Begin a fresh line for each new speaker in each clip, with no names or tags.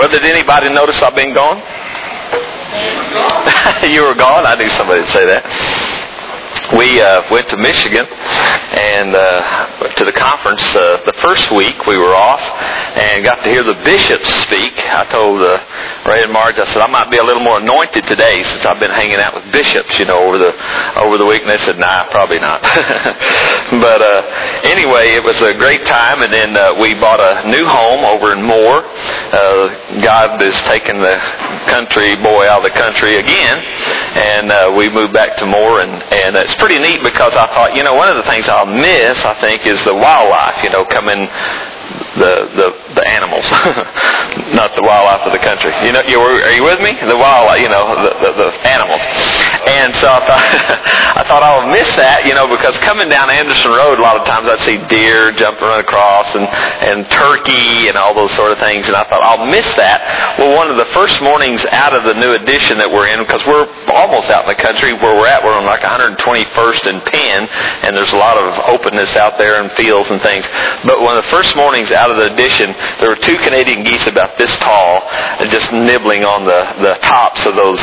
Well, did anybody notice I've been gone? You were gone? I knew somebody would say that. We went to Michigan and to the conference the first week. We were off and got to hear the bishops speak. I told Ray and Marge, I said, I might be a little more anointed today since I've been hanging out with bishops, over the week. And they said, nah, probably not. But anyway, it was a great time. And then we bought a new home over in Moore. God is taking the country boy out of the country again. And we moved back to Moore. And it's pretty neat because I thought, one of the things I'll miss, I think, is the wildlife, coming, the animals, not the wildlife of the country. Are you with me? The wildlife, the animals. And so I thought I'll miss that, because coming down Anderson Road, a lot of times I'd see deer jumping across and turkey and all those sort of things. And I thought I'll miss that. Well, one of the first mornings out of the new addition that we're in, because we're almost out in the country where we're at, we're on like 121st and Penn, and there's a lot of openness out there and fields and things. But one of the first mornings out of the addition, there were 2 Canadian geese about this tall, just nibbling on the tops of those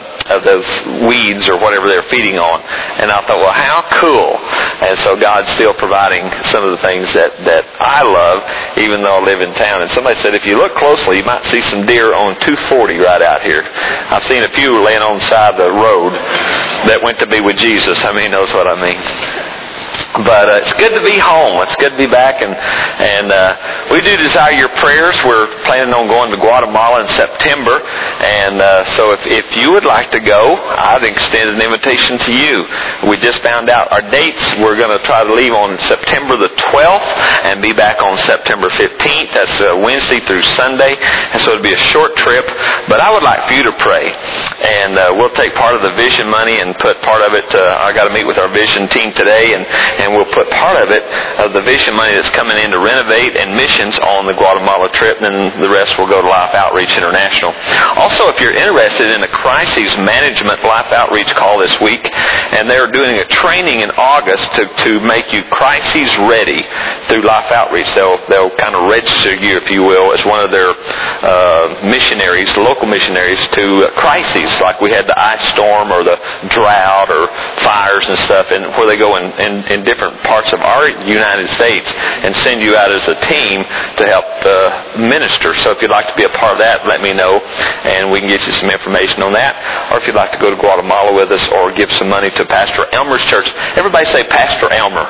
weeds or whatever they're feeding on. And I thought, well, how cool. And so God's still providing some of the things that I love, even though I live in town. And somebody said, if you look closely, you might see some deer on 240 right out here. I've seen a few laying on the side of the road that went to be with Jesus. How many knows what I mean? But it's good to be home. It's good to be back, and we do desire your prayers. We're planning on going to Guatemala in September, and so if you would like to go, I'd extend an invitation to you. We just found out our dates. We're going to try to leave on September the 12th and be back on September 15th. That's Wednesday through Sunday, and so it'll be a short trip. But I would like for you to pray, and we'll take part of the vision money and put part of it. I got to meet with our vision team today, and we'll put part of it, the vision money that's coming in to renovate and missions on the Guatemala trip, and then the rest will go to Life Outreach International. Also, if you're interested in a crisis management Life Outreach call this week, and they're doing a training in August to make you crisis ready through Life Outreach. They'll kind of register you, if you will, as one of their missionaries, local missionaries to crises, like we had the ice storm or the drought or fires and stuff, and where they go in different parts of our United States and send you out as a team to help minister. So if you'd like to be a part of that, let me know, and we can get you some information on that. Or if you'd like to go to Guatemala with us or give some money to Pastor Elmer's church. Everybody say Pastor Elmer.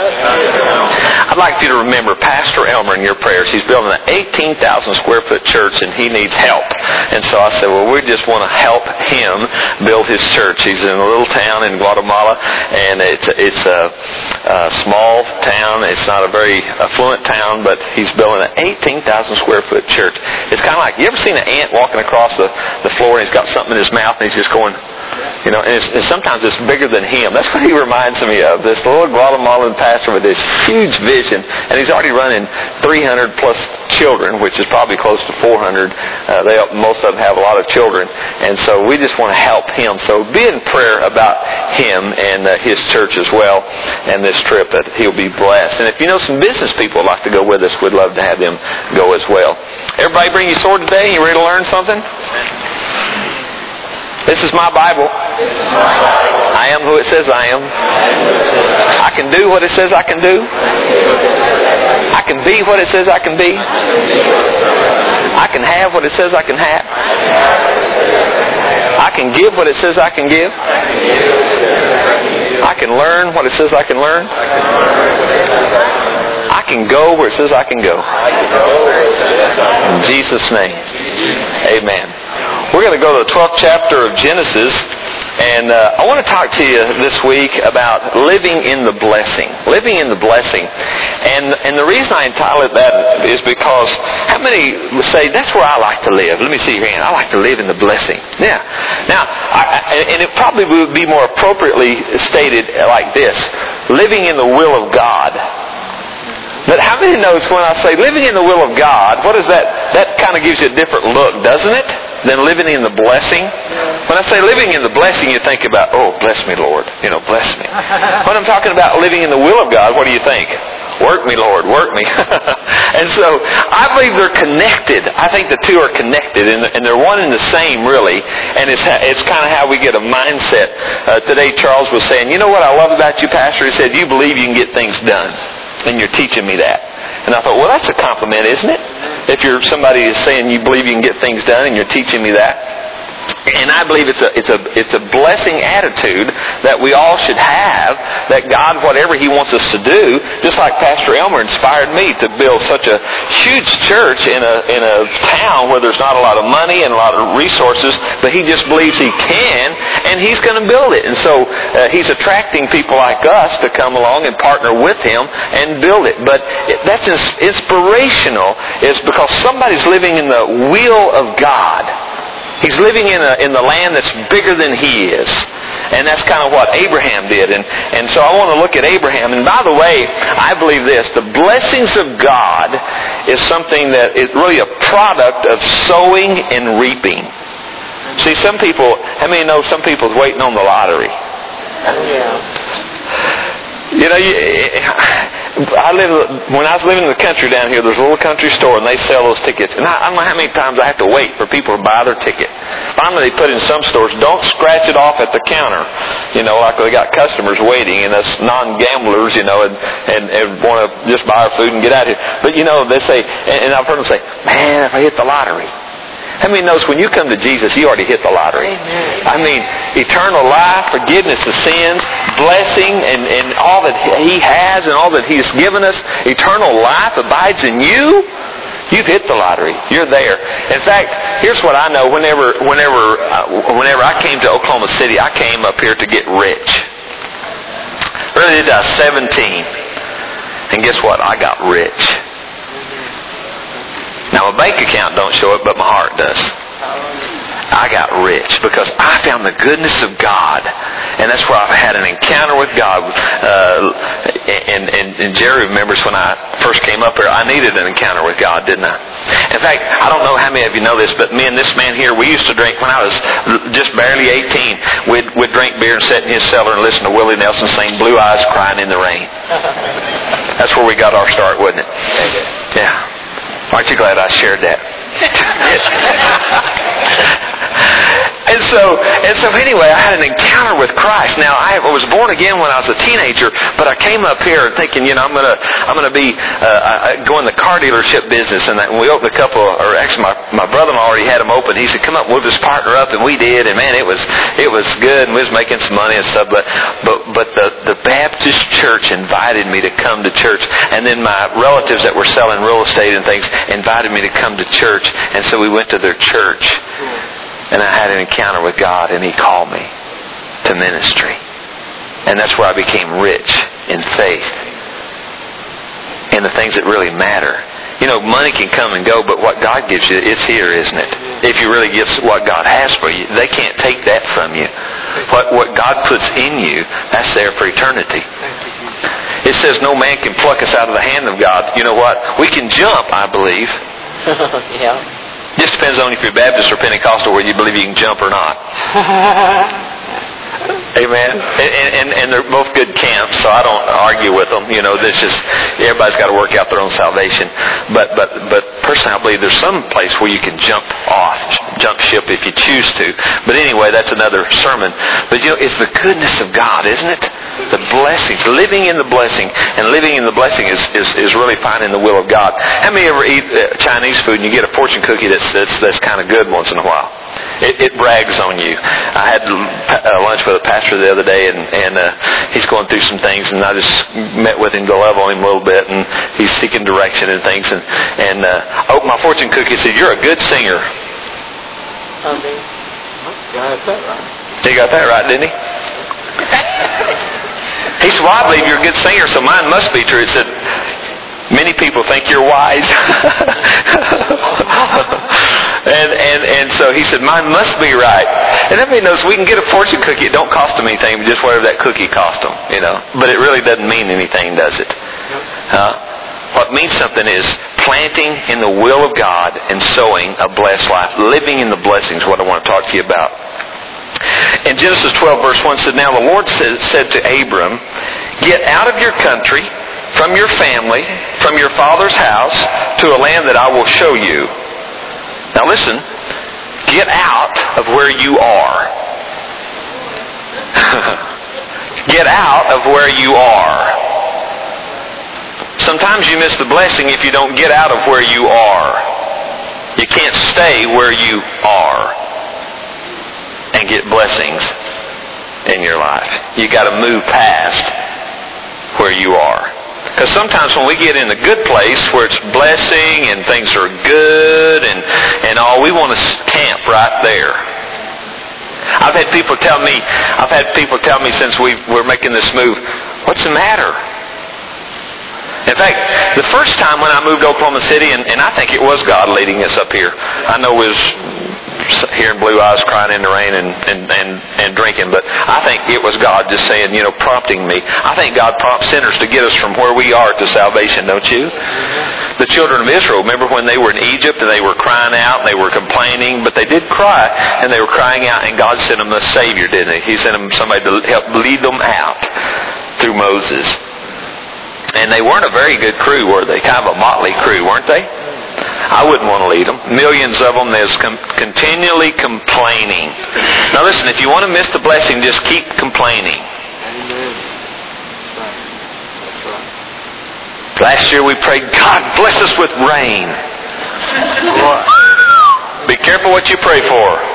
I'd like you to remember Pastor Elmer in your prayers. He's building an 18,000 square foot church and he needs help. And so I said, well, we just want to help him build his church. He's in a little town in Guatemala, and it's a small town. It's not a very affluent town, but he's building an 18,000 square foot church. It's kind of like, you ever seen an ant walking across the floor and he's got something in his mouth and he's just going, and sometimes it's bigger than him. That's what he reminds me of. This little Guatemalan pastor with this huge vision, and he's already running 300 plus children, which is probably close to 400. Most of them have a lot of children, and so we just want to help him. So be in prayer about him and his church as well, and this trip that he'll be blessed. And if you know some business people would like to go with us, we'd love to have them go as well. Everybody bring your sword today? You ready to learn something? This is my Bible. I am who it says I am. I can do what it says I can do. I can be what it says I can be. I can have what it says I can have. I can give what it says I can give. I can learn what it says I can learn. I can go where it says I can go. In Jesus' name. Amen. We're going to go to the 12th chapter of Genesis, and I want to talk to you this week about living in the blessing. Living in the blessing. And the reason I entitled that is because how many would say, that's where I like to live? Let me see your hand. I like to live in the blessing. Yeah. Now, and it probably would be more appropriately stated like this. Living in the will of God. But how many knows when I say living in the will of God, what is that? That kind of gives you a different look, doesn't it? Than living in the blessing. When I say living in the blessing, you think about, oh, bless me, Lord. Bless me. When I'm talking about living in the will of God, what do you think? Work me, Lord, work me. And so I believe they're connected. I think the two are connected, and they're one and the same, really. And it's kind of how we get a mindset. Today Charles was saying, you know what I love about you, Pastor? He said, you believe you can get things done. And you're teaching me that. And I thought, well, that's a compliment, isn't it? If somebody is saying you believe you can get things done and you're teaching me that. And I believe it's a blessing attitude that we all should have, that God, whatever He wants us to do, just like Pastor Elmer inspired me to build such a huge church in a town where there's not a lot of money and a lot of resources, but he just believes he can, and he's going to build it. And so he's attracting people like us to come along and partner with him and build it. But that's inspirational, is because somebody's living in the will of God. He's living in the land that's bigger than he is. And that's kind of what Abraham did. And so I want to look at Abraham. And by the way, I believe this. The blessings of God is something that is really a product of sowing and reaping. See, some people, how many know some people's waiting on the lottery? Yeah. You know, when I was living in the country down here, there's a little country store, and they sell those tickets. And I don't know how many times I have to wait for people to buy their ticket. Finally, they put in some stores, don't scratch it off at the counter. You know, like they got customers waiting, and us non-gamblers, you know, and want to just buy our food and get out of here. But, you know, they say, and I've heard them say, man, if I hit the lottery. How many knows when you come to Jesus, you already hit the lottery? I mean, eternal life, forgiveness of sins, blessing, and all that He has and all that He's given us, eternal life abides in you. You've hit the lottery. You're there. In fact, here's what I know. Whenever I came to Oklahoma City, I came up here to get rich. Really did. I was 17. And guess what? I got rich. Now, my bank account don't show it, but my heart does. I got rich because I found the goodness of God. And that's where I've had an encounter with God. And Jerry remembers when I first came up here, I needed an encounter with God, didn't I? In fact, I don't know how many of you know this, but me and this man here, we used to drink when I was just barely 18. We'd drink beer and sit in his cellar and listen to Willie Nelson sing Blue Eyes Crying in the Rain. That's where we got our start, wasn't it? Yeah. Aren't you glad I shared that? And so anyway, I had an encounter with Christ. Now, I was born again when I was a teenager, but I came up here thinking, you know, I'm gonna be go in the car dealership business, and we opened a couple. Or actually, my brother-in-law already had them open. He said, "Come up, we'll just partner up," and we did. And man, it was good, and we was making some money and stuff. But the Baptist church invited me to come to church, and then my relatives that were selling real estate and things invited me to come to church, and so we went to their church. And I had an encounter with God, and He called me to ministry. And that's where I became rich in faith, in the things that really matter. You know, money can come and go, but what God gives you, it's here, isn't it? If you really give what God has for you, they can't take that from you. What God puts in you, that's there for eternity. It says no man can pluck us out of the hand of God. You know what? We can jump, I believe. Yeah. Just depends on if you're Baptist or Pentecostal whether you believe you can jump or not. Amen. And they're both good camps, so I don't argue with them. You know, there's just everybody's got to work out their own salvation. But personally, I believe there's some place where you can jump ship if you choose to. But anyway, that's another sermon. But you know, it's the goodness of God, isn't it? The blessings, living in the blessing, and living in the blessing is really finding the will of God. How many ever eat Chinese food and you get a fortune cookie that's kind of good once in a while? It brags on you. I had lunch with a pastor the other day, and he's going through some things, and I just met with him to love on him a little bit, and he's seeking direction and things, and opened my fortune cookie and said, "You're a good singer."
Okay. Got that right.
He got that right, didn't he? He said, "Well, I believe you're a good singer, so mine must be true." He said, "Many people think you're wise." And so he said, "Mine must be right." And everybody knows we can get a fortune cookie. It don't cost them anything, just whatever that cookie cost them, you know. But it really doesn't mean anything, does it? What means something is planting in the will of God and sowing a blessed life. Living in the blessings is what I want to talk to you about. In Genesis 12, verse 1 said, "Now the Lord said to Abram, get out of your country from your family, from your father's house, to a land that I will show you. Now listen, get out of where you are. Get out of where you are. Sometimes you miss the blessing if you don't get out of where you are. You can't stay where you are and get blessings in your life. You got to move past where you are. Because sometimes when we get in a good place where it's blessing and things are good and all, we want to camp right there. I've had people tell me since we're making this move, what's the matter? In fact, the first time when I moved to Oklahoma City, and I think it was God leading us up here. I know it was hearing blue eyes crying in the rain and drinking, but I think it was God just saying, prompting me. I think God prompts sinners to get us from where we are to salvation, don't you? The children of Israel, remember when they were in Egypt and they were crying out and they were complaining, but they did cry and they were crying out, and God sent them a Savior, didn't He? He sent them somebody to help lead them out through Moses. And they weren't a very good crew, were they? Kind of a motley crew, weren't they? I wouldn't want to lead them. Millions of them that's continually complaining. Now listen, if you want to miss the blessing, just keep complaining.
Amen. That's right.
Last year we prayed, God bless us with rain. Be careful what you pray for.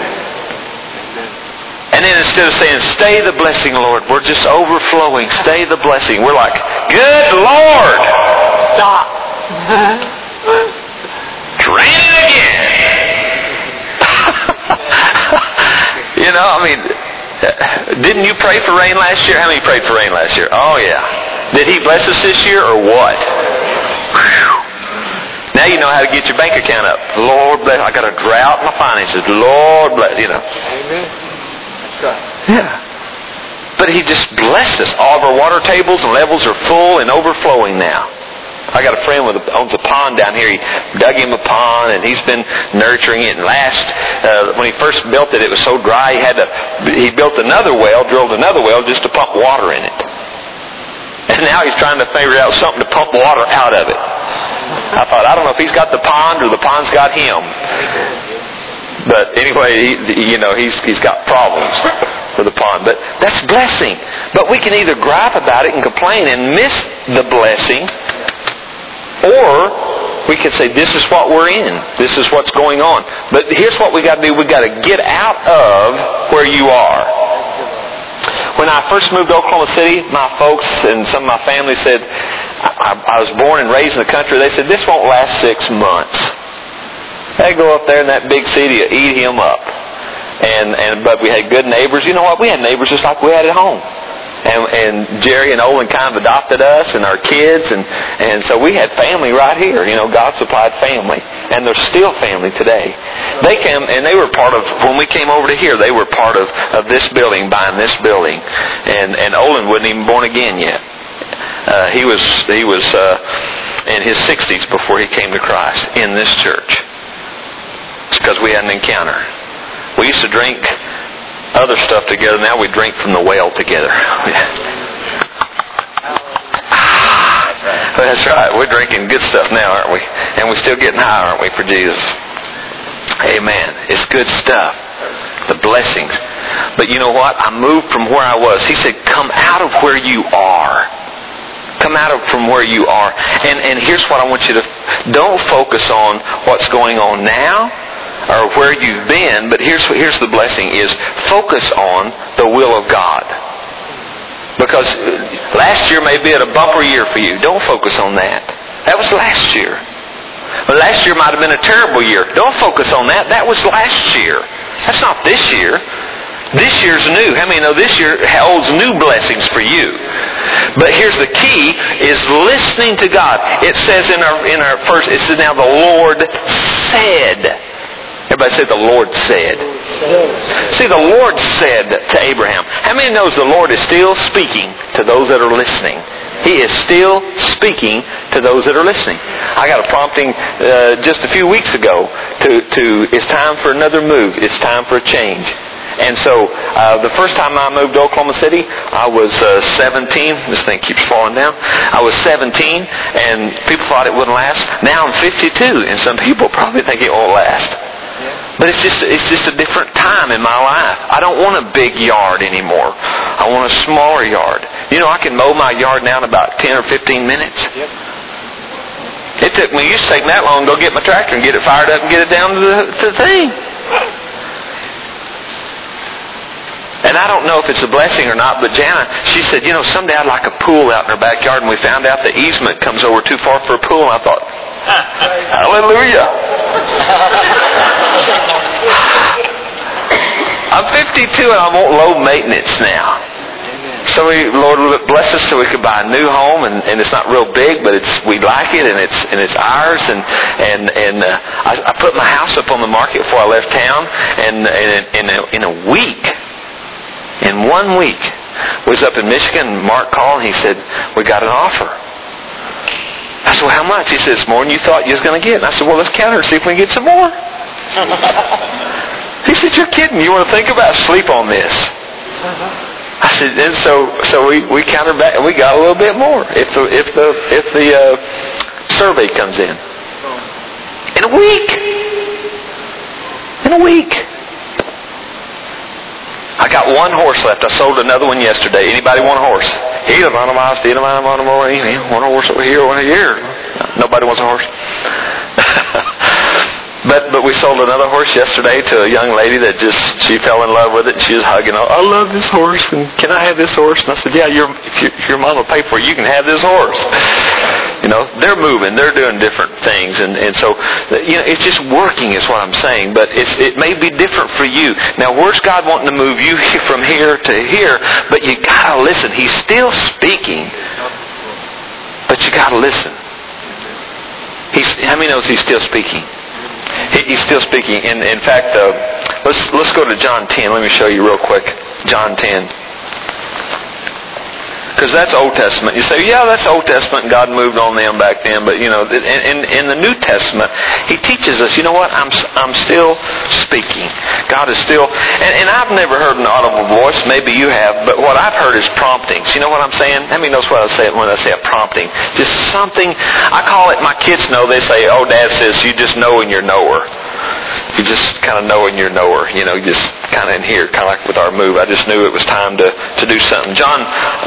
And then instead of saying, stay the blessing, Lord, we're just overflowing. Stay the blessing. We're like, good Lord, stop. It's raining again. Didn't you pray for rain last year? How many prayed for rain last year? Oh, yeah. Did He bless us this year or what? Whew. Now you know how to get your bank account up. Lord bless. I got a drought in my finances. Lord bless.
Amen.
Yeah. But He just blessed us. All of our water tables and levels are full and overflowing now. I got a friend owns a pond down here. He dug him a pond and he's been nurturing it. And when he first built it, it was so dry he built another well, drilled another well just to pump water in it. And now he's trying to figure out something to pump water out of it. I thought, I don't know if he's got the pond or the pond's got him. But anyway, he's got problems with the pond. But that's blessing. But we can either gripe about it and complain and miss the blessing, or we can say, this is what we're in. This is what's going on. But here's what we got to do. We got to get out of where you are. When I first moved to Oklahoma City, my folks and some of my family said, I was born and raised in the country. They said, this won't last 6 months. They go up there in that big city to eat him up. But we had good neighbors. You know what? We had neighbors just like we had at home. And Jerry and Olin kind of adopted us and our kids. And so we had family right here. God supplied family. And they're still family today. They came and they were part of, when we came over to here, they were part of this building, buying this building. And Olin wasn't even born again yet. He was in his 60s before he came to Christ in this church. It's because we had an encounter. We used to drink other stuff together. Now we drink from the well together. That's right. We're drinking good stuff now, aren't we? And we're still getting high, aren't we, for Jesus? Amen. It's good stuff. The blessings. But you know what? I moved from where I was. He said, come out of where you are. Come out from where you are. And here's what I want you to... Don't focus on what's going on now or where you've been, but here's the blessing is focus on the will of God. Because last year may be a bumper year for you. Don't focus on that. That was last year. But last year might have been a terrible year. Don't focus on that. That was last year. That's not this year. This year's new. How many know this year holds new blessings for you? But here's the key, is listening to God. It says in our first, it says now the Lord said. Everybody say the Lord said. See, the Lord said to Abraham. How many knows the Lord is still speaking to those that are listening? He is still speaking to those that are listening. I got a prompting just a few weeks ago to it's time for another move. It's time for a change. And so the first time I moved to Oklahoma City, I was 17. This thing keeps falling down. I was 17, and people thought it wouldn't last. Now I'm 52, and some people probably think it won't last. But it's just a different time in my life. I don't want a big yard anymore. I want a smaller yard. You know, I can mow my yard now in about 10 or 15 minutes. It used to take me that long to go get my tractor and get it fired up and get it down to the thing. And I don't know if it's a blessing or not, but Jana, she said, you know, someday I'd like a pool out in her backyard, and we found out the easement comes over too far for a pool, and I thought, hallelujah. I'm 52 and I want low maintenance now. So Lord bless us so we could buy a new home, and it's not real big, but we like it, and it's ours. And I put my house up on the market before I left town, and in a week. In 1 week, we was up in Michigan, Mark called, and he said, we got an offer. I said, well, how much? He said, it's more than you thought you was going to get. And I said, well, let's counter and see if we can get some more. He said, you're kidding. You want to think about sleep on this? I said, and so we countered back, and we got a little bit more if the survey comes in. In a week. I got one horse left. I sold another one yesterday. Anybody want a horse? Want a horse over here, one here. Nobody wants a horse. But we sold another horse yesterday to a young lady that she fell in love with it, and she was hugging. I love this horse, and can I have this horse? And I said, yeah, if your mom will pay for it, you can have this horse. You know, they're moving, they're doing different things, and so, you know, it's just working is what I'm saying, but it may be different for you. Now, where's God wanting to move you from here to here? But you gotta listen. He's still speaking, but you gotta listen. How many knows He's still speaking? He's still speaking. In fact, let's go to John 10. Let me show you real quick. John 10. Because that's Old Testament. You say, yeah, that's Old Testament, and God moved on them back then. But, you know, in the New Testament, He teaches us, you know what, I'm still speaking. God is still... And I've never heard an audible voice. Maybe you have. But what I've heard is promptings. You know what I'm saying? How many knows what I say when I say a prompting? Just something... I call it, my kids know, they say, oh, Dad says, you just know and you're knower. You just kind of know and you're knower. You know, you just kind of in here, kind of like with our move. I just knew it was time to do something. John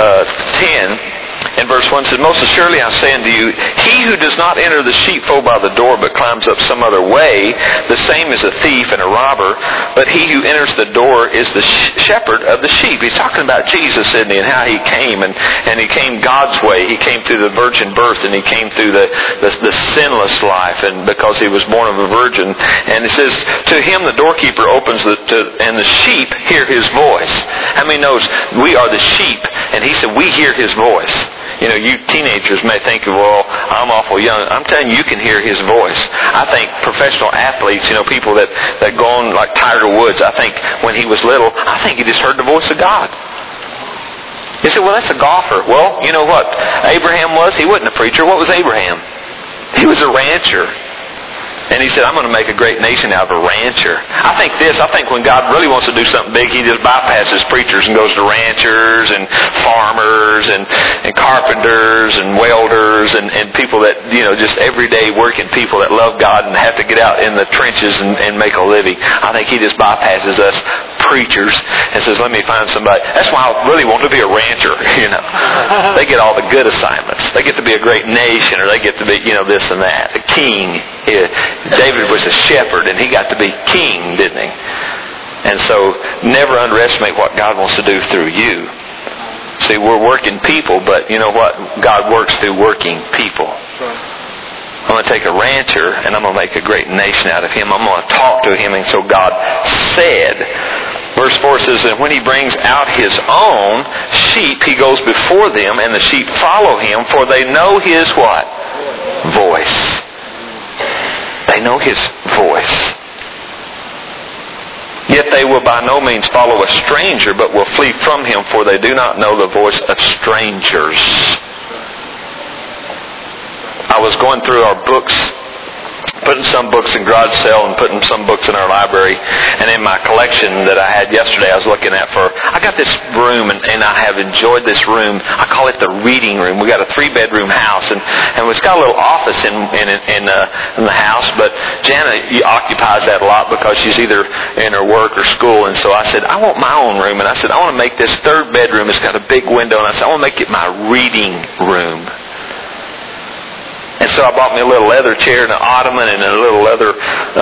10 and verse 1 says, most assuredly I say unto you, he who does not enter the sheepfold by the door, but climbs up some other way, the same is a thief and a robber. But he who enters the door is the shepherd of the sheep. He's talking about Jesus, isn't he, and how He came. And He came God's way. He came through the virgin birth, and He came through the sinless life, and because He was born of a virgin. And it says, to Him the doorkeeper opens, and the sheep hear His voice. How many knows we are the sheep? And He said, we hear His voice. You know, you teenagers may think, well, I'm awful young. I'm telling you, you can hear His voice. I think professional athletes, you know, people that go on like Tiger Woods, I think when he was little, I think he just heard the voice of God. You say, well, that's a golfer. Well, you know what Abraham was? He wasn't a preacher. What was Abraham? He was a rancher. And he said, I'm going to make a great nation out of a rancher. I think when God really wants to do something big, He just bypasses preachers and goes to ranchers and farmers and carpenters and welders and people that, you know, just everyday working people that love God and have to get out in the trenches and make a living. I think He just bypasses us preachers and says, let me find somebody. That's why I really want to be a rancher, you know. They get all the good assignments. They get to be a great nation, or they get to be, you know, this and that. The king. David was a shepherd, and he got to be king, didn't he? And so, never underestimate what God wants to do through you. See, we're working people, but you know what? God works through working people. I'm going to take a rancher, and I'm going to make a great nation out of him. I'm going to talk to him, and so God said... Verse 4 says, and when He brings out His own sheep, He goes before them, and the sheep follow Him, for they know His what? Voice. They know His voice. Yet they will by no means follow a stranger, but will flee from him, for they do not know the voice of strangers. I was going through our books putting some books in garage sale and putting some books in our library. And in my collection that I had yesterday, I was looking at I got this room, and I have enjoyed this room. I call it the reading room. We got a 3-bedroom house, and it's got a little office in the house, but Jana occupies that a lot because she's either in her work or school. And so I said, I want my own room. And I said, I want to make this 3rd bedroom. It's got a big window. And I said, I want to make it my reading room. And so I bought me a little leather chair and an ottoman and a little leather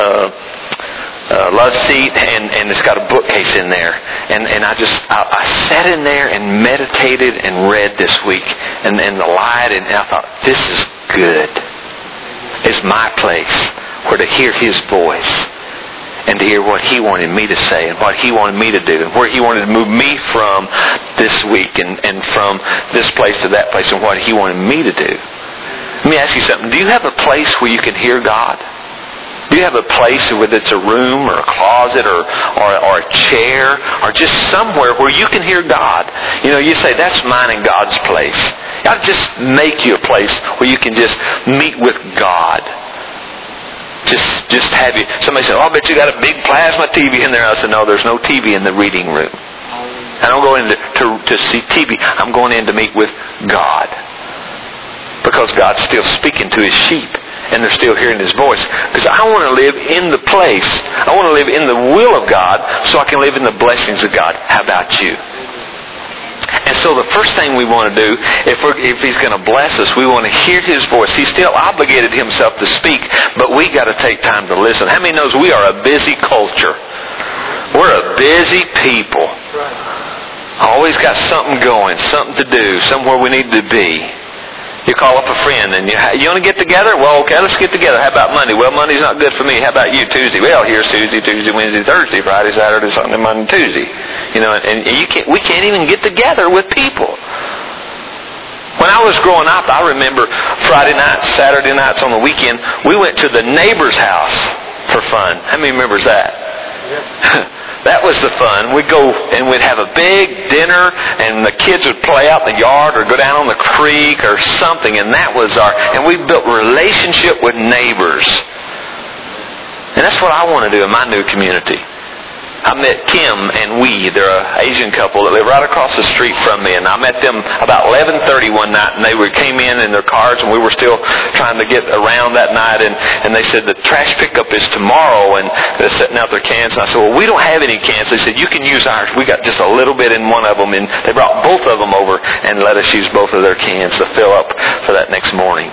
love seat, and it's got a bookcase in there. And I sat in there and meditated and read this week, and the light, and I thought, this is good. It's my place where to hear His voice and to hear what He wanted me to say and what He wanted me to do and where He wanted to move me from this week and from this place to that place and what He wanted me to do. Let me ask you something. Do you have a place where you can hear God? Do you have a place, whether it's a room or a closet or a chair or just somewhere where you can hear God? You know, you say, that's mine and God's place. God just make you a place where you can just meet with God. Just have you. Somebody said, oh, I bet you got a big plasma TV in there. I said, no, there's no TV in the reading room. I don't go in to see TV. I'm going in to meet with God. Because God's still speaking to His sheep, and they're still hearing His voice. Because I want to live in the place. I want to live in the will of God so I can live in the blessings of God. How about you? And so the first thing we want to do, if He's going to bless us, we want to hear His voice. He still obligated Himself to speak, but we got to take time to listen. How many knows we are a busy culture? We're a busy people. Always got something going, something to do, somewhere we need to be. You call up a friend and you want to get together? Well, okay, let's get together. How about Monday? Well, Monday's not good for me. How about you? Tuesday? Well, here's Tuesday, Wednesday, Thursday, Friday, Saturday, Sunday, Monday, Tuesday. You know, and we can't even get together with people. When I was growing up, I remember Friday nights, Saturday nights on the weekend, we went to the neighbor's house for fun. How many remembers that? Yep. That was the fun. We'd go and we'd have a big dinner, and the kids would play out in the yard or go down on the creek or something, and that was and we built relationship with neighbors. And that's what I want to do in my new community. I met Kim and they're an Asian couple that live right across the street from me, and I met them about 11:30 one night, and they came in their cars, and we were still trying to get around that night, and they said the trash pickup is tomorrow, and they're setting out their cans, and I said, well, we don't have any cans. They said, you can use ours. We got just a little bit in one of them, and they brought both of them over and let us use both of their cans to fill up for that next morning.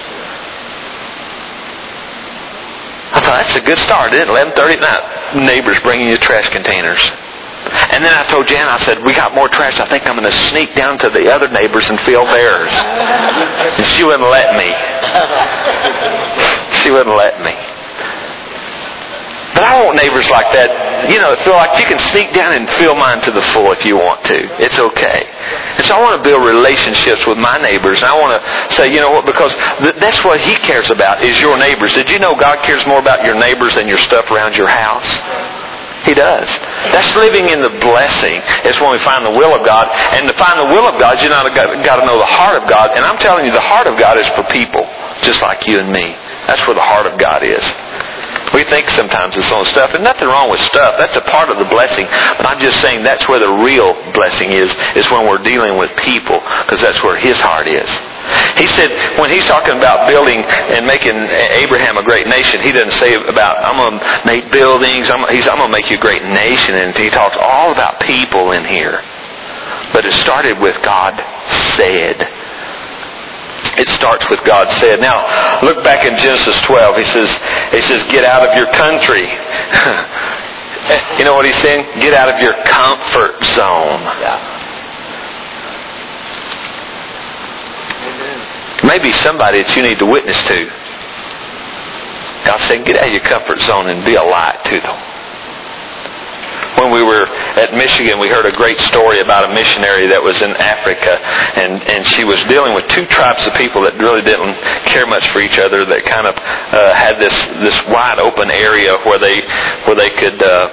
I thought, that's a good start, isn't it? 11:30 at night, neighbors bringing you trash containers. And then I told Jan, I said, we got more trash. I think I'm going to sneak down to the other neighbors and fill theirs. And she wouldn't let me. She wouldn't let me. But I want neighbors like that, you know, feel like you can sneak down and fill mine to the full if you want to. It's okay. And so I want to build relationships with my neighbors. And I want to say, you know what, because that's what He cares about, is your neighbors. Did you know God cares more about your neighbors than your stuff around your house? He does. That's living in the blessing. It's when we find the will of God. And to find the will of God, you got to know the heart of God. And I'm telling you, the heart of God is for people, just like you and me. That's where the heart of God is. We think sometimes it's on stuff, and nothing wrong with stuff. That's a part of the blessing. But I'm just saying that's where the real blessing is when we're dealing with people, because that's where His heart is. He said, when He's talking about building and making Abraham a great nation, He doesn't say about, I'm going to make buildings, I'm going to make you a great nation. And He talks all about people in here. But it started with God said. It starts with God said. Now, look back in Genesis 12. He says, get out of your country. You know what He's saying? Get out of your comfort zone. Yeah. Maybe somebody that you need to witness to. God said, get out of your comfort zone and be a light to them. When we were at Michigan, we heard a great story about a missionary that was in Africa, and she was dealing with two tribes of people that really didn't care much for each other, that kind of had this wide open area where they could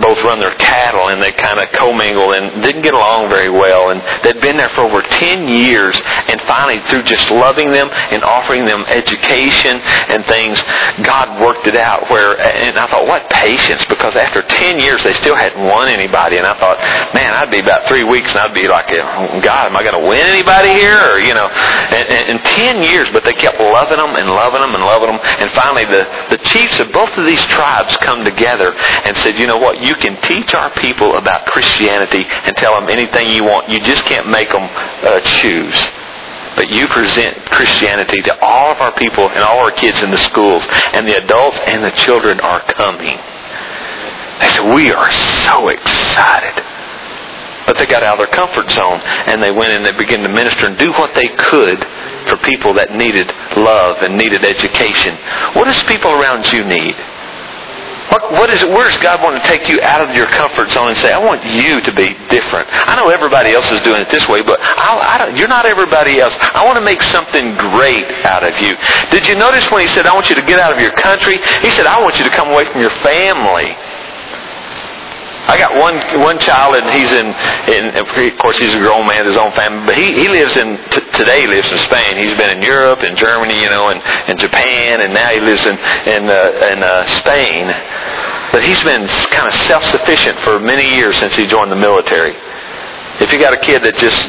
both run their cattle, and they kind of commingled and didn't get along very well. And they'd been there for over 10 years, and finally, through just loving them and offering them education and things, God worked it out. And I thought, what patience, because after 10 years, they still hadn't won anybody. And I thought, man, I'd be about 3 weeks, and I'd be like, God, am I going to win anybody here? Or, and 10 years, but they kept loving them and loving them and loving them. And finally, the chiefs of both of these tribes come together and said, you know what, you can teach our people about Christianity and tell them anything you want. You just can't make them choose. But you present Christianity to all of our people and all our kids in the schools, and the adults and the children are coming. They said, we are so excited. But they got out of their comfort zone, and they went and they began to minister and do what they could for people that needed love and needed education. What does people around you need? Where does God want to take you out of your comfort zone and say, I want you to be different? I know everybody else is doing it this way, but you're not everybody else. I want to make something great out of you. Did you notice when he said, I want you to get out of your country? He said, I want you to come away from your family. I got one child, and he's of course he's a grown man, his own family, but he lives today he lives in Spain. He's been in Europe and Germany, and Japan, and now he lives in Spain. But he's been kind of self-sufficient for many years since he joined the military. If you got a kid that just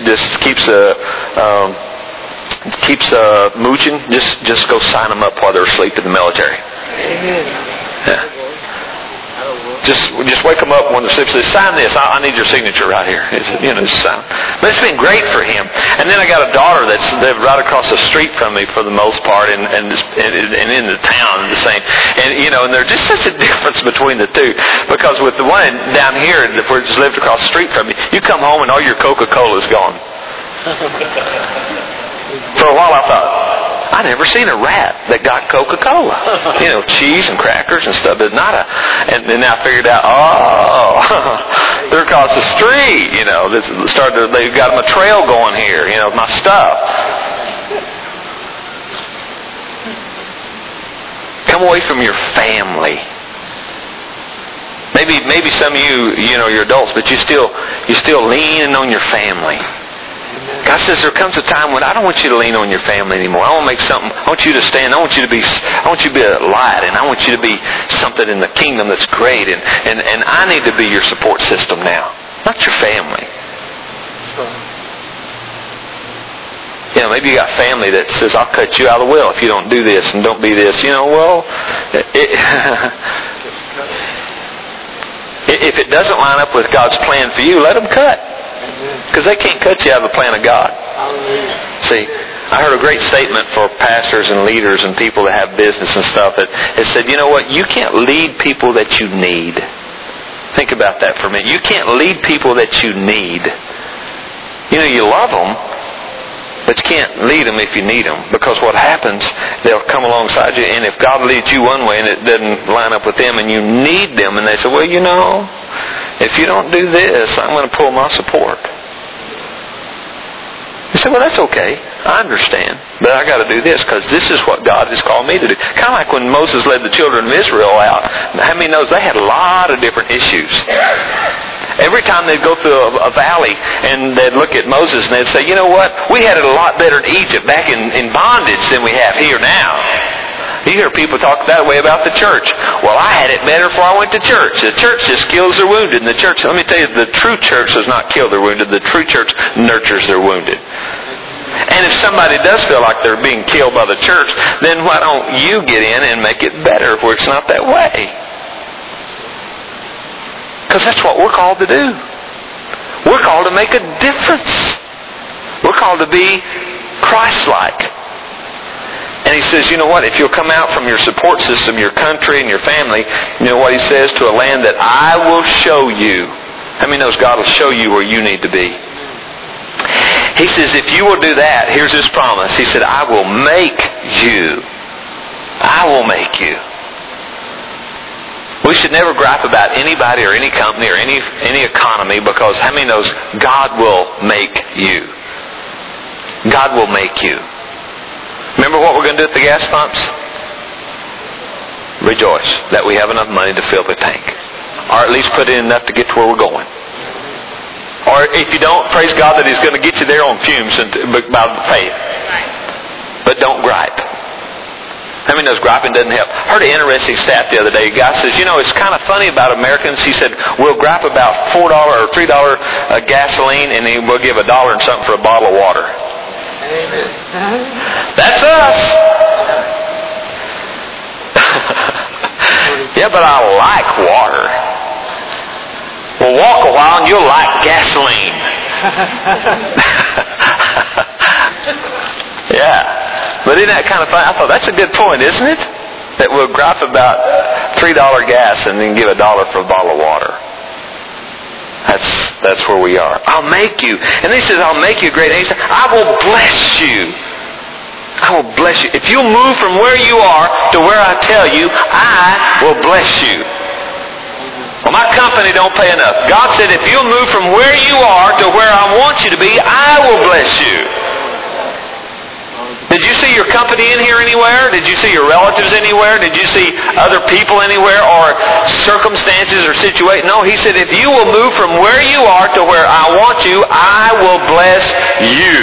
keeps mooching, just go sign them up while they're asleep in the military. Yeah. Just wake them up when they're asleep. Say, sign this. I need your signature right here. Sign. But it's been great for him. And then I got a daughter that's lived right across the street from me for the most part, and in the town the same. And there's just such a difference between the two. Because with the one down here, where just lived across the street from me, you come home and all your Coca-Cola's gone. For a while I thought, I'd never seen a rat that got Coca-Cola. Cheese and crackers and stuff. But not and then I figured out, they're across the street. They've got a trail going here. My stuff. Come away from your family. Maybe some of you, you're adults, but you're still leaning on your family. God says there comes a time when I don't want you to lean on your family anymore. I want to make something. I want you to stand. I want you to be a light, and I want you to be something in the kingdom that's great. And I need to be your support system now, not your family. Maybe you got family that says, I'll cut you out of the will if you don't do this and don't be this. If it doesn't line up with God's plan for you, let them cut. Because they can't cut you out of the plan of God. See, I heard a great statement for pastors and leaders and people that have business and stuff. It said, you know what? You can't lead people that you need. Think about that for a minute. You can't lead people that you need. You love them, but you can't lead them if you need them. Because what happens, they'll come alongside you, and if God leads you one way and it doesn't line up with them and you need them, and they say, well, if you don't do this, I'm going to pull my support. You say, well, that's okay. I understand. But I got to do this because this is what God has called me to do. Kind of like when Moses led the children of Israel out. How many knows they had a lot of different issues? Every time they'd go through a valley and they'd look at Moses and they'd say, you know what? We had it a lot better in Egypt back in bondage than we have here now. You hear people talk that way about the church. Well, I had it better before I went to church. The church just kills their wounded. And the church, let me tell you, the true church does not kill their wounded. The true church nurtures their wounded. And if somebody does feel like they're being killed by the church, then why don't you get in and make it better where it's not that way? Because that's what we're called to do. We're called to make a difference. We're called to be Christ-like. And he says, you know what? If you'll come out from your support system, your country and your family, you know what he says? To a land that I will show you. How many knows God will show you where you need to be? He says, if you will do that, here's his promise. He said, I will make you. I will make you. We should never gripe about anybody or any company or any economy, because how many knows God will make you? God will make you. Remember what we're going to do at the gas pumps? Rejoice that we have enough money to fill the tank. or at least put in enough to get to where we're going. Or if you don't, praise God that He's going to get you there on fumes by faith. But don't gripe. How many knows griping doesn't help? I heard an interesting stat the other day. A guy says, it's kind of funny about Americans. He said, we'll gripe about $4 or $3 gasoline, and then we'll give $1 and something for a bottle of water.
Amen.
That's us. Yeah, but I like water. Well, walk a while and you'll like gasoline. Yeah. But isn't that kind of fun? I thought that's a good point, isn't it? That we'll gripe about $3 gas and then give $1 for a bottle of water. That's where we are. I'll make you. And he says, I'll make you great. And he says, I will bless you. I will bless you. If you'll move from where you are to where I tell you, I will bless you. Well, my company don't pay enough. God said, if you'll move from where you are to where I want you to be, I will bless you. Did you see your company in here anywhere? Did you see your relatives anywhere? Did you see other people anywhere or circumstances or situations? No, he said, if you will move from where you are to where I want you, I will bless you.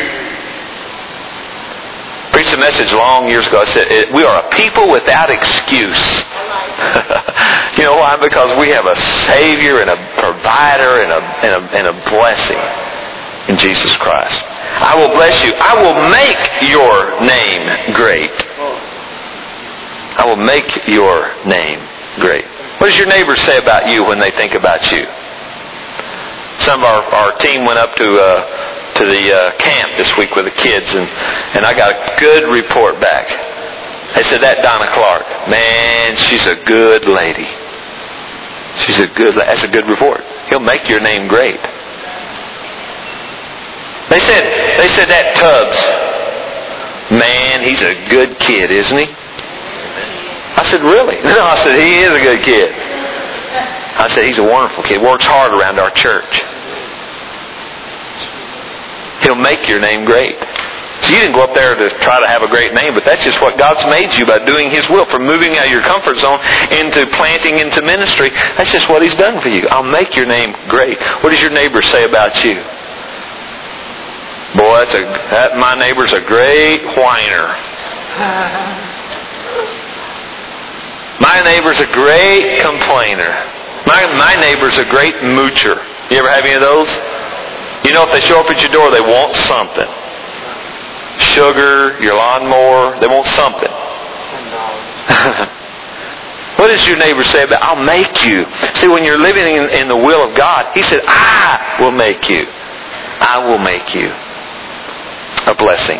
Preached a message long years ago. I said, we are a people without excuse. You know why? Because we have a Savior and a provider and a blessing in Jesus Christ. I will bless you. I will make your name great. I will make your name great. What does your neighbors say about you when they think about you? Some of our team went up to the camp this week with the kids, and I got a good report back. They said, that Donna Clark, man, she's a good lady. That's a good report. He'll make your name great. They said that Tubbs, man, he's a good kid, isn't he? I said, really? No, I said, he is a good kid. I said, he's a wonderful kid. Works hard around our church. He'll make your name great. So you didn't go up there to try to have a great name, but that's just what God's made you by doing His will, from moving out of your comfort zone into planting into ministry. That's just what He's done for you. I'll make your name great. What does your neighbor say about you? Boy, my neighbor's a great whiner. My neighbor's a great complainer. My neighbor's a great moocher. You ever have any of those? You know, if they show up at your door, they want something. Sugar, your lawnmower, they want something. What does your neighbor say about, I'll make you? See, when you're living in the will of God, He said, I will make you. I will make you a blessing.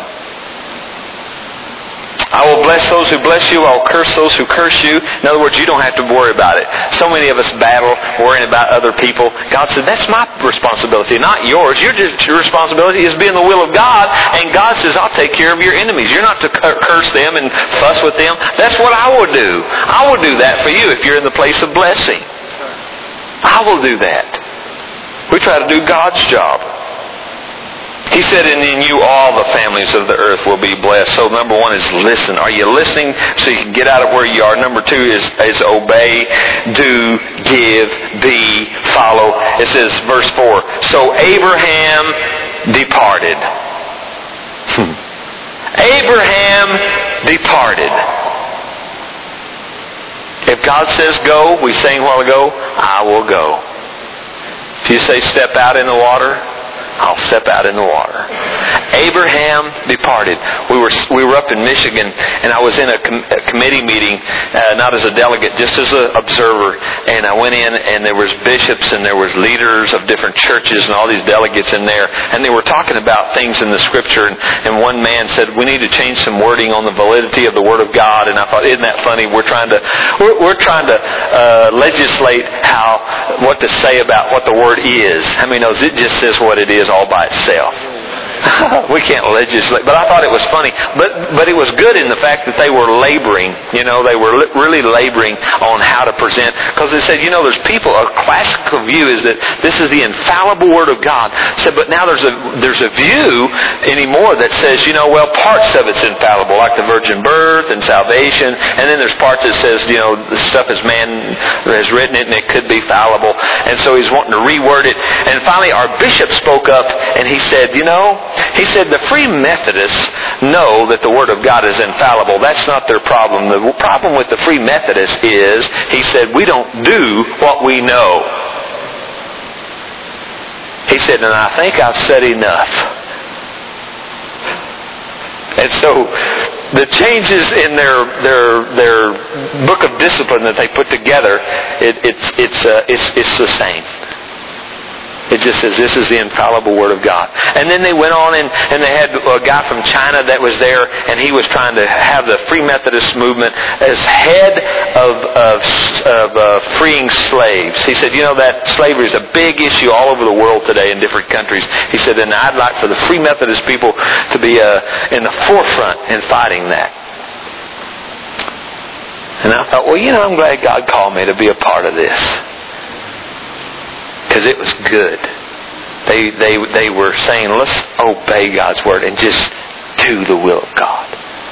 I will bless those who bless you. I will curse those who curse you. In other words, you don't have to worry about it. So many of us battle worrying about other people. God said, that's my responsibility, not yours. Your responsibility is being the will of God. And God says, I'll take care of your enemies. You're not to curse them and fuss with them. That's what I will do. I will do that for you if you're in the place of blessing. I will do that. We try to do God's job. He said, and in you all the families of the earth will be blessed. So number one is listen. Are you listening so you can get out of where you are? Number two is obey, do, give, be, follow. It says, verse 4, so Abraham departed. Abraham departed. If God says go, we sang a while ago, I will go. If you say step out in the water, I'll step out in the water. Abraham departed. We were up in Michigan, and I was in a committee meeting, not as a delegate, just as an observer. And I went in, and there was bishops, and there was leaders of different churches, and all these delegates in there. And they were talking about things in the Scripture. And one man said, we need to change some wording on the validity of the Word of God. And I thought, isn't that funny? We're trying to legislate what to say about what the Word is. How many knows it just says what it is all by itself? We can't legislate. But I thought it was funny. But it was good in the fact that they were laboring. You know, they were really laboring on how to present. Because they said, you know, there's people, a classical view is that this is the infallible Word of God. Said, but now there's a view anymore that says, you know, well, parts of it's infallible, like the virgin birth and salvation. And then there's parts that says, you know, the stuff as man has written it and it could be fallible. And so he's wanting to reword it. And finally our bishop spoke up and he said, you know, he said the Free Methodists know that the Word of God is infallible. That's not their problem. The problem with the Free Methodists is, he said, we don't do what we know. He said, and I think I've said enough. And so the changes in their book of discipline that they put together, it's the same. It just says this is the infallible Word of God. And then they went on and they had a guy from China that was there, and he was trying to have the Free Methodist movement as head of freeing slaves. He said, you know, that slavery is a big issue all over the world today in different countries. He said, and I'd like for the Free Methodist people to be in the forefront in fighting that. And I thought, well, you know, I'm glad God called me to be a part of this. Because it was good. They were saying, let's obey God's Word and just do the will of God.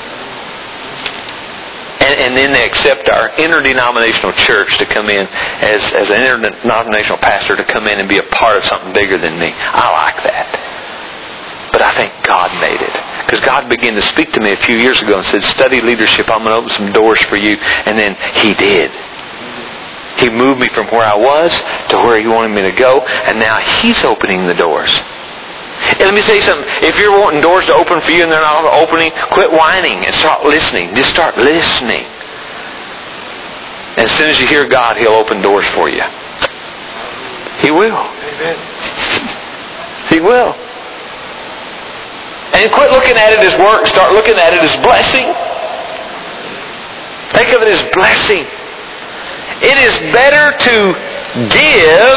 And then they accept our interdenominational church to come in as an interdenominational pastor to come in and be a part of something bigger than me. I like that. But I think God made it. Because God began to speak to me a few years ago and said, study leadership. I'm going to open some doors for you. And then He did. He moved me from where I was to where He wanted me to go, and now He's opening the doors. And let me say something. If you're wanting doors to open for you and they're not opening, quit whining and start listening. Just start listening. And as soon as you hear God, He'll open doors for you. He will.
Amen.
He will. And quit looking at it as work. Start looking at it as blessing. Think of it as blessing. It is better to give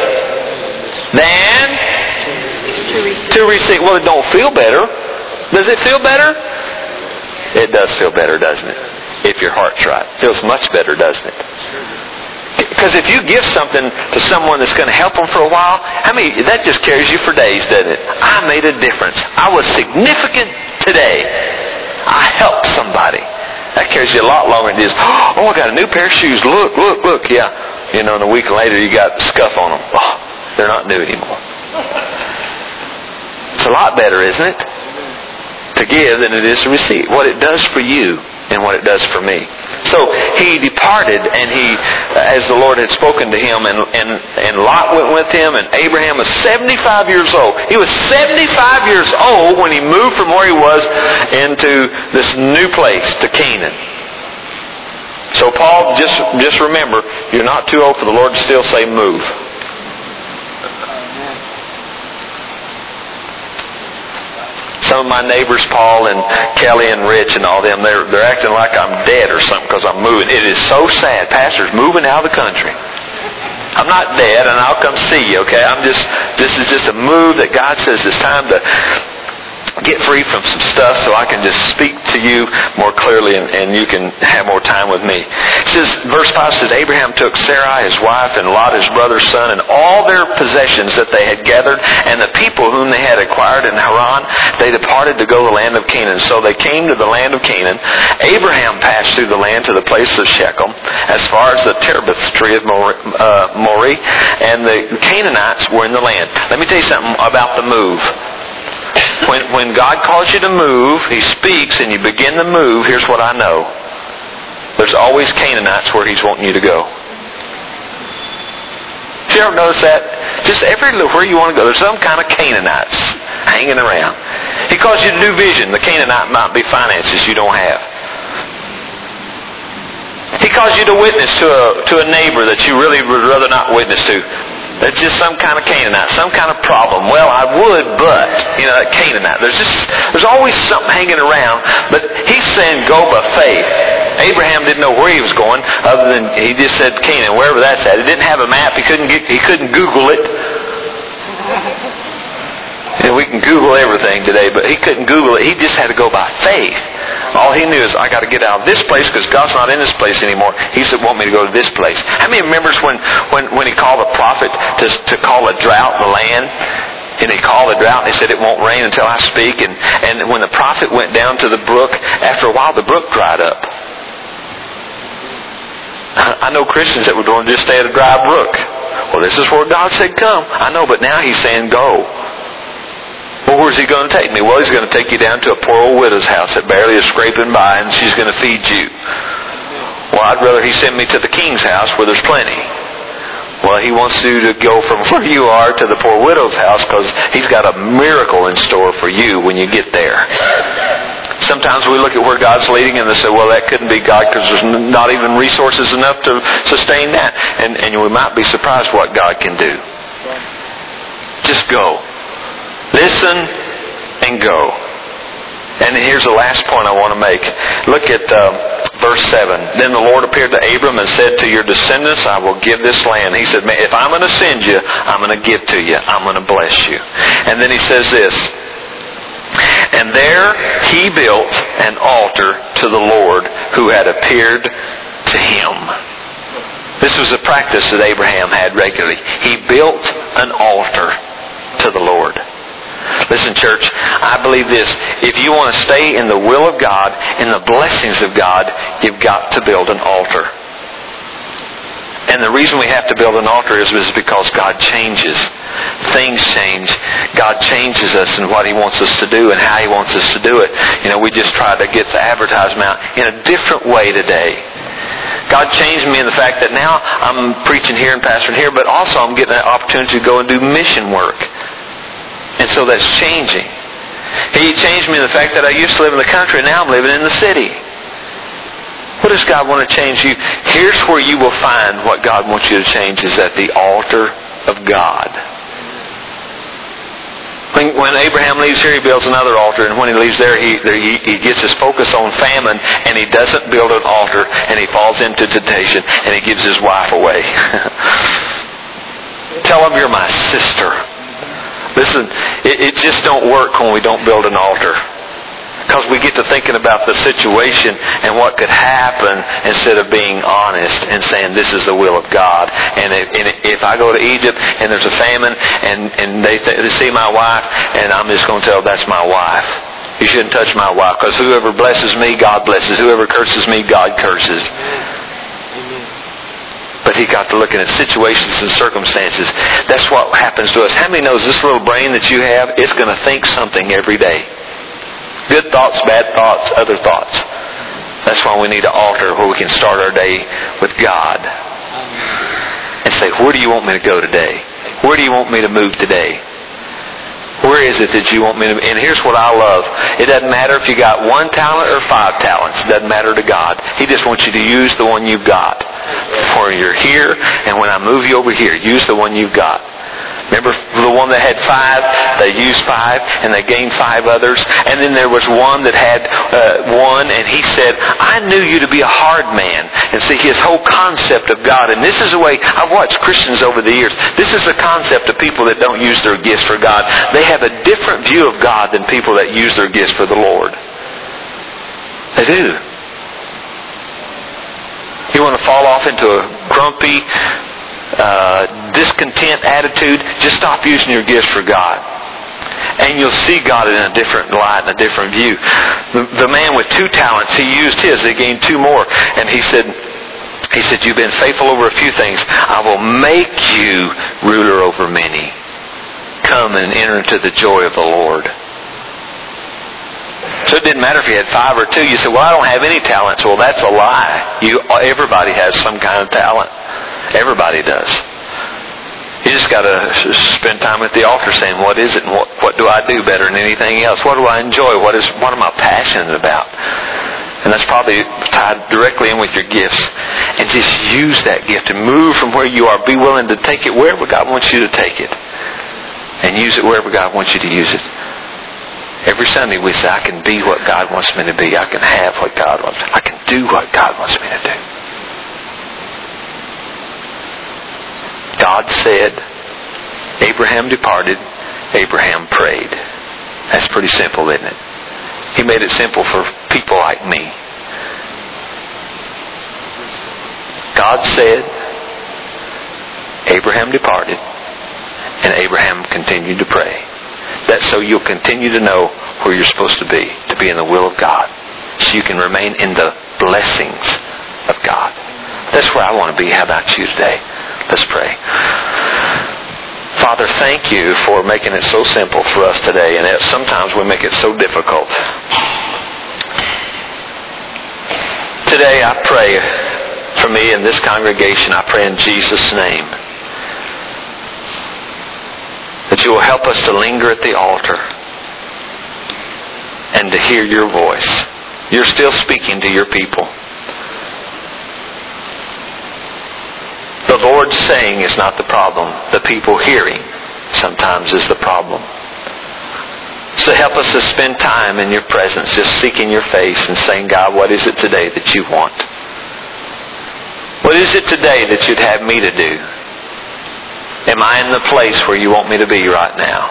than to receive. Well, it don't feel better. Does it feel better? It does feel better, doesn't it? If your heart's right. It feels much better, doesn't it? Because if you give something to someone that's going to help them for a while, that just carries you for days, doesn't it? I made a difference. I was significant today. I helped somebody. That carries you a lot longer than just, oh, I got a new pair of shoes. Look. Yeah. You know, and a week later you got scuff on them. Oh, they're not new anymore. It's a lot better, isn't it? To give than it is to receive. What it does for you and what it does for me. So he departed, and as the Lord had spoken to him, and Lot went with him, and Abraham was 75 years old. He was 75 years old when he moved from where he was into this new place, to Canaan. So Paul, just remember, you're not too old for the Lord to still say move. Some of my neighbors, Paul and Kelly and Rich and all them, they're acting like I'm dead or something because I'm moving. It is so sad. Pastor's moving out of the country. I'm not dead, and I'll come see you, okay? This is just a move that God says it's time to get free from some stuff so I can just speak to you more clearly and you can have more time with me. It says, verse 5 says, Abraham took Sarai his wife and Lot his brother's son and all their possessions that they had gathered and the people whom they had acquired in Haran. They departed to go to the land of Canaan. So they came to the land of Canaan. Abraham passed through the land to the place of Shechem as far as the terebinth tree of Moreh, and the Canaanites were in the land. Let me tell you something about the move. When God calls you to move, He speaks and you begin to move, here's what I know. There's always Canaanites where He's wanting you to go. Did you ever notice that? Just everywhere you want to go, there's some kind of Canaanites hanging around. He calls you to do vision. The Canaanite might be finances you don't have. He calls you to witness to a neighbor that you really would rather not witness to. That's just some kind of Canaanite, some kind of problem. Well, I would, but, that Canaanite. There's always something hanging around, but He's saying go by faith. Abraham didn't know where he was going, other than he just said Canaan, wherever that's at. He didn't have a map. He couldn't Google it. And we can Google everything today, but he couldn't Google it. He just had to go by faith. All he knew is, I got to get out of this place because God's not in this place anymore. He said, want me to go to this place. How many remembers when he called a prophet to call a drought in the land? And he called a drought and he said, it won't rain until I speak. And when the prophet went down to the brook, after a while the brook dried up. I know Christians that would want to just stay at a dry brook. Well, this is where God said come. I know, but now he's saying go. Well, where's he going to take me? Well, he's going to take you down to a poor old widow's house that barely is scraping by, and she's going to feed you. Well, I'd rather he send me to the king's house where there's plenty. Well, he wants you to go from where you are to the poor widow's house because he's got a miracle in store for you when you get there. Sometimes we look at where God's leading and they say, well, that couldn't be God because there's not even resources enough to sustain that. And we might be surprised what God can do. Just go. Listen and go. And here's the last point I want to make. Look at verse 7. Then the Lord appeared to Abram and said, to your descendants I will give this land. He said, if I'm going to send you, I'm going to give to you. I'm going to bless you. And then he says this. And there he built an altar to the Lord who had appeared to him. This was a practice that Abraham had regularly. He built an altar to the Lord. Listen, church, I believe this. If you want to stay in the will of God, in the blessings of God, you've got to build an altar. And the reason we have to build an altar is because God changes. Things change. God changes us in what He wants us to do and how He wants us to do it. You know, we just tried to get the advertisement out in a different way today. God changed me in the fact that now I'm preaching here and pastoring here, but also I'm getting an opportunity to go and do mission work. And so that's changing. He changed me in the fact that I used to live in the country and now I'm living in the city. What does God want to change you? Here's where you will find what God wants you to change is at the altar of God. When Abraham leaves here, he builds another altar, and when he leaves there, he gets his focus on famine, and he doesn't build an altar, and he falls into temptation, and he gives his wife away. Tell him you're my sister. Listen, it just don't work when we don't build an altar. Because we get to thinking about the situation and what could happen instead of being honest and saying this is the will of God. And if I go to Egypt and there's a famine and they see my wife and I'm just going to tell them that's my wife. You shouldn't touch my wife because whoever blesses me, God blesses. Whoever curses me, God curses. But he got to looking at situations and circumstances. That's what happens to us. How many knows this little brain that you have, it's going to think something every day. Good thoughts, bad thoughts, other thoughts. That's why we need an altar where we can start our day with God. And say, where do you want me to go today? Where do you want me to move today? Where is it that you want me to... And here's what I love. It doesn't matter if you got 1 talent or 5 talents. It doesn't matter to God. He just wants you to use the one you've got. For you're here, and when I move you over here, use the one you've got. Remember the one that had 5? They used 5, and they gained 5 others. And then there was one that had 1, and he said, I knew you to be a hard man. And see, his whole concept of God, and this is the way I've watched Christians over the years. This is the concept of people that don't use their gifts for God. They have a different view of God than people that use their gifts for the Lord. They do. You want to fall off into a grumpy, discontent attitude, just stop using your gifts for God. And you'll see God in a different light and a different view. The man with 2 talents, he used his. He gained 2 more. And he said, you've been faithful over a few things. I will make you ruler over many. Come and enter into the joy of the Lord. So it didn't matter if you had 5 or 2. You said, well, I don't have any talents. Well, that's a lie. Everybody has some kind of talent. Everybody does. You just got to spend time at the altar saying, what is it? And what do I do better than anything else? What do I enjoy? What am I passionate about? And that's probably tied directly in with your gifts. And just use that gift and move from where you are. Be willing to take it wherever God wants you to take it. And use it wherever God wants you to use it. Every Sunday we say, I can be what God wants me to be. I can have what God wants. I can do what God wants me to do. God said, Abraham departed, Abraham prayed. That's pretty simple, isn't it? He made it simple for people like me. God said, Abraham departed, and Abraham continued to pray. That's so you'll continue to know where you're supposed to be in the will of God. So you can remain in the blessings of God. That's where I want to be. How about you today? Let's pray. Father, thank you for making it so simple for us today, and sometimes we make it so difficult. Today I pray for me in this congregation, I pray in Jesus' name that you will help us to linger at the altar and to hear your voice. You're still speaking to your people. The Lord saying is not the problem. The people hearing sometimes is the problem. So help us to spend time in your presence, just seeking your face and saying, God, what is it today that you want? What is it today that you'd have me to do? Am I in the place where you want me to be right now?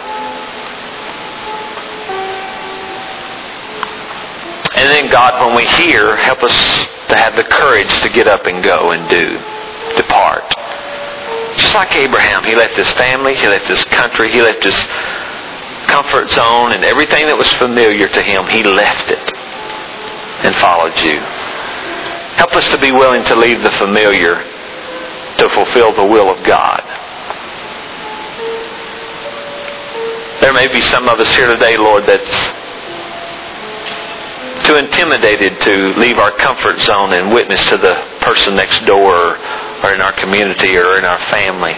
And then, God, when we hear, help us to have the courage to get up and go and depart. Just like Abraham, he left his family, he left his country, he left his comfort zone, and everything that was familiar to him, he left it and followed you. Help us to be willing to leave the familiar to fulfill the will of God. There may be some of us here today, Lord, that's too intimidated to leave our comfort zone and witness to the person next door or in our community or in our family.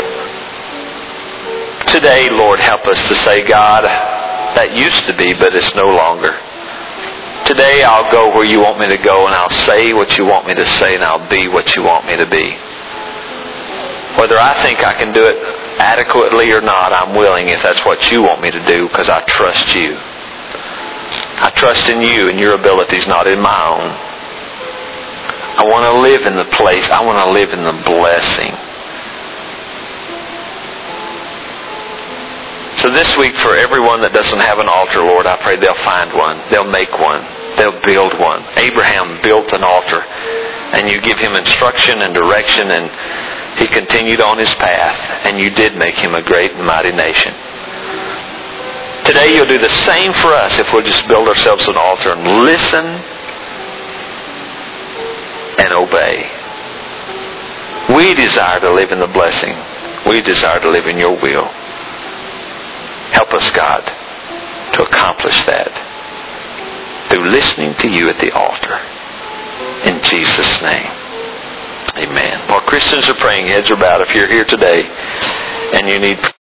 Today, Lord, help us to say, God, that used to be, but it's no longer. Today I'll go where you want me to go, and I'll say what you want me to say, and I'll be what you want me to be. Whether I think I can do it adequately or not, I'm willing if that's what you want me to do, because I trust you. I trust in you and your abilities, not in my own. I want to live in the place. I want to live in the blessing. So this week, for everyone that doesn't have an altar, Lord, I pray they'll find one. They'll make one. They'll build one. Abraham built an altar, and you give him instruction and direction, and he continued on his path, and you did make him a great and mighty nation. Today you'll do the same for us if we'll just build ourselves an altar and listen and obey. We desire to live in the blessing. We desire to live in your will. Help us, God, to accomplish that through listening to you at the altar. In Jesus' name. Amen. While Christians are praying, heads are bowed. If you're here today and you need